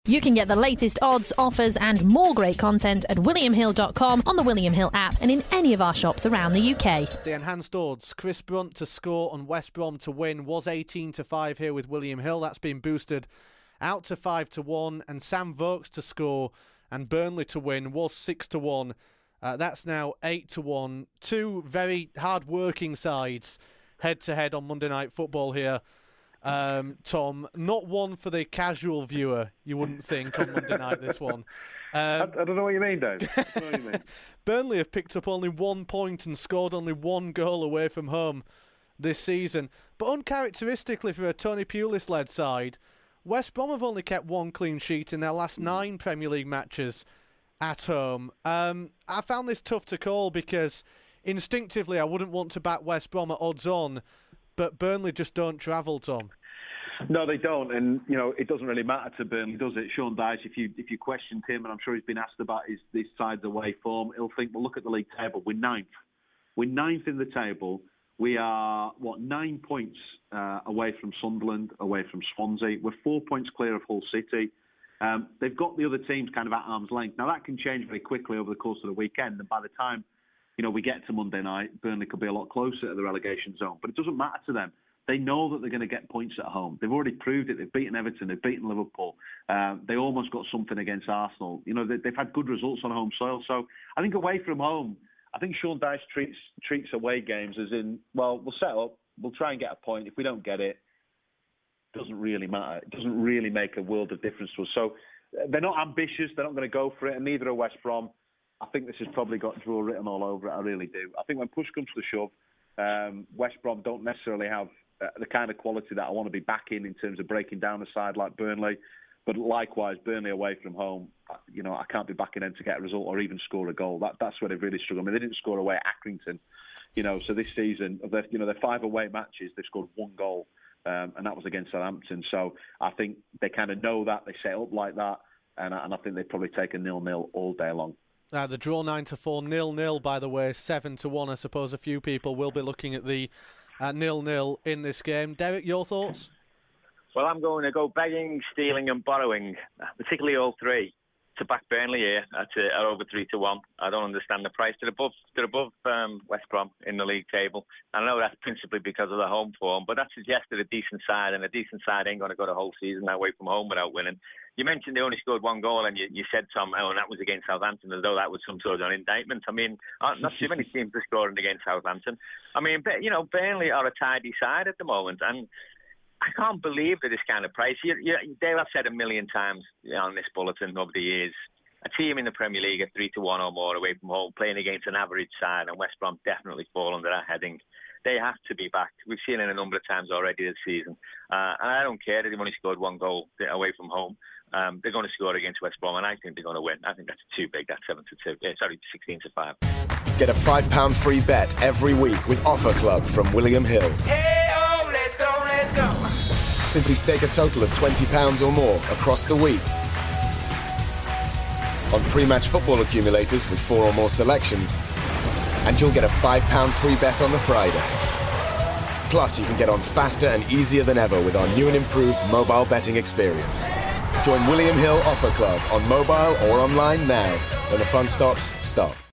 You can get the latest odds, offers and more great content at williamhill.com, on the William Hill app and in any of our shops around the UK. The enhanced odds, Chris Brunt to score and West Brom to win, was 18-5 here with William Hill. That's been boosted out to 5-1, and Sam Vokes to score and Burnley to win was 6-1. That's now 8-1. Two very hard-working sides head-to-head on Monday Night Football here. Tom, not one for the casual viewer, you wouldn't think, on Monday night, this one. I don't know what you mean, Dave. I don't know what you mean. Burnley have picked up only 1 point and scored only 1 goal away from home this season. But uncharacteristically for a Tony Pulis-led side, West Brom have only kept 1 clean sheet in their last 9 Premier League matches at home. I found this tough to call because instinctively I wouldn't want to back West Brom at odds on, but Burnley just don't travel, Tom. No, they don't, and it doesn't really matter to Burnley, does it? Sean Dyche, if you questioned him, and I'm sure he's been asked about this side's away form, he'll think, well, look at the league table. We're ninth. We're ninth in the table. We are 9 points away from Sunderland, away from Swansea. We're 4 points clear of Hull City. They've got the other teams kind of at arm's length. Now that can change very quickly over the course of the weekend, and by the time we get to Monday night, Burnley could be a lot closer to the relegation zone. But it doesn't matter to them. They know that they're going to get points at home. They've already proved it. They've beaten Everton. They've beaten Liverpool. They almost got something against Arsenal. They've had good results on home soil. So I think away from home, I think Sean Dyche treats away games as in, well, we'll set up, we'll try and get a point. If we don't get it, it doesn't really matter. It doesn't really make a world of difference to us. So they're not ambitious. They're not going to go for it, and neither are West Brom. I think this has probably got draw written all over it. I really do. I think when push comes to shove, West Brom don't necessarily have the kind of quality that I want to be backing in terms of breaking down a side like Burnley. But likewise, Burnley away from home, I can't be backing them to get a result or even score a goal. That's where they've really struggled. I mean, they didn't score away at Accrington. So this season, of their 5 away matches, they've scored 1 goal, and that was against Southampton. So I think they kind of know that. They set up like that, and I think they probably take a 0-0 all day long. The draw 9-4, 0-0, by the way, 7-1. I suppose a few people will be looking at the 0-0 in this game. Derek, your thoughts? Well, I'm going to go begging, stealing and borrowing, particularly all 3, to back Burnley here at over 3-1. I don't understand the price. They're above West Brom in the league table. I know that's principally because of the home form, but that suggested a decent side, and a decent side ain't going to go the whole season away from home without winning. You mentioned they only scored 1 goal, and you said, Tom, and that was against Southampton, as though that was some sort of an indictment. I mean, not too many teams are scoring against Southampton. I mean, Burnley are a tidy side at the moment, and I can't believe that this kind of price. Dale, I've said a million times on this bulletin over the years, a team in the Premier League at 3-1 or more away from home, playing against an average side, and West Brom definitely fall under that heading. They have to be backed. We've seen it a number of times already this season. And I don't care that they've only scored 1 goal away from home. They're going to score against West Brom, and I think they're going to win. I think that's too big, that 7-2. 16-5. Get a £5 free bet every week with Offer Club from William Hill. Hey-oh, let's go, let's go. Simply stake a total of £20 or more across the week on pre-match football accumulators with 4 or more selections, and you'll get a £5 free bet on the Friday. Plus, you can get on faster and easier than ever with our new and improved mobile betting experience. Join William Hill Offer Club on mobile or online now. When the fun stops, stop.